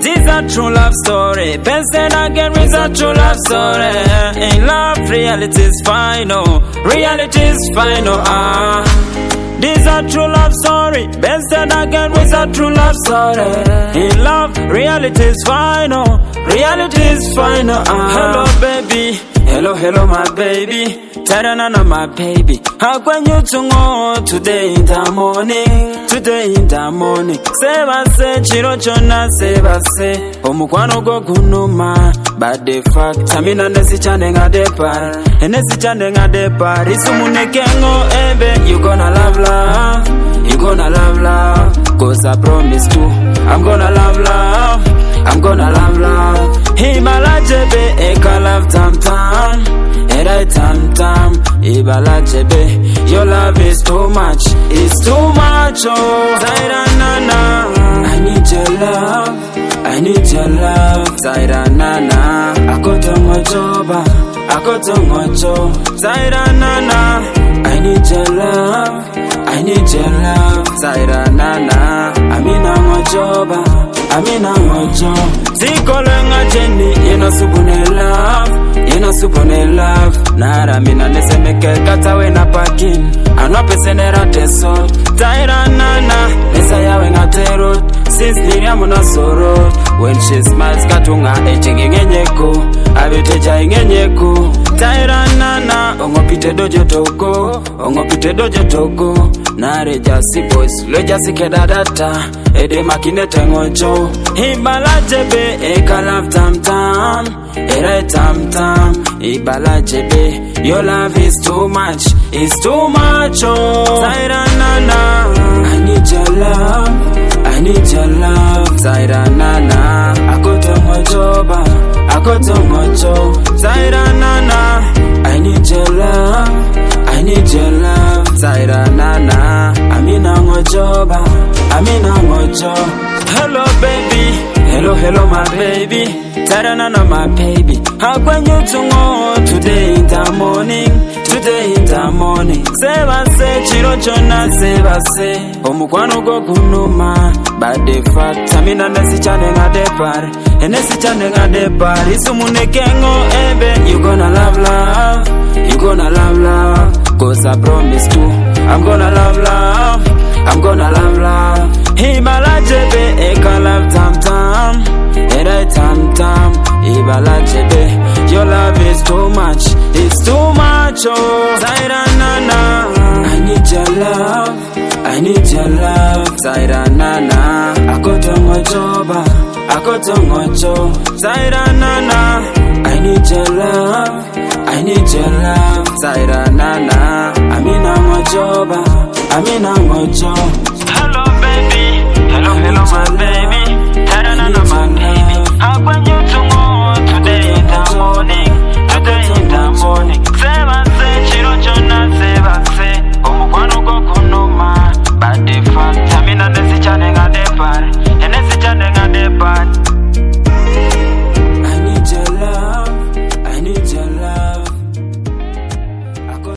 This a true love story. Person again is a true love story. In love, reality is final. Reality is final. This a true love story. Best again with a true love story. In love, reality is final. Reality is final. Hello, baby. Hello, hello, my baby. Taranana, my baby. How can you tungo today in the morning? Today in the morning. Seba se, chirochona, seba se. Omukwano go kunuma. But the fact, Tamina nesi chanenga depar. Nesi chanenga depar. Isumune kengo ebe. You gonna love love. You gonna love love. Cause I promise to. I'm gonna love love. I'm gonna love love. Himala jebe eka love tam tam. Erai tam tam. Ibala jebe. Your love is too much. It's too much. Oh, Zairanana. I need your love. I need your love. Zairanana. Akotongo joba. Akotongo jo. Zairanana. I need your love. I need your love. Zairanana. Amina mojoba. Amina mojo. Zikolenga jeni. Yena subune love. Yena subune love. Nara mina nesemeke kata wena pakin. Anope senera teso. Zairanana. Nesa yawe ngatero. Since niriamu na soro. When she smiles katunga echengi ngenyeko. Abiteja ngenyeko. Zairanana. Ongopite dojo toko. Ongopite dojo toko. Nare jasi boys. Lo jasi kedadata. Ede makine tengocho. Ibala jebe eka love tam tam. Ere tam tam. Ibala jebe. Your love is too much. It's too much. Oh, Zairanana. I need your love. I need your love. Zairanana. Akotongo joba. Akotongo jo. Zairanana. I need your love. I need your love. Zairanana. Amina ngojoba. Amina ngojo. Hello, baby. Hello, hello, my baby. Zairanana, my baby. How can you tungo today in the morning? Today in the morning. Seba se, chirochona, seba se. Omukwano go kunuma. But the fact, Tamina nesi chanenga depar. Nesi chanenga depar. Isumune kengo ebe. You gonna love love. You gonna love love. Cause I promise to. I'm gonna love love. I'm gonna love love. Himala jebe eka love tam tam. Erai tam tam. Ibala jebe. Your love is too much. It's too much. Oh, Zairanana. I need your love. I need your love. Zairanana. Akotongo joba. Akotongo jo. Zairanana. I need your love. I need your love. Zairanana. Amina mojoba. Amina mojo. Hello, baby. Hello, hello, my baby.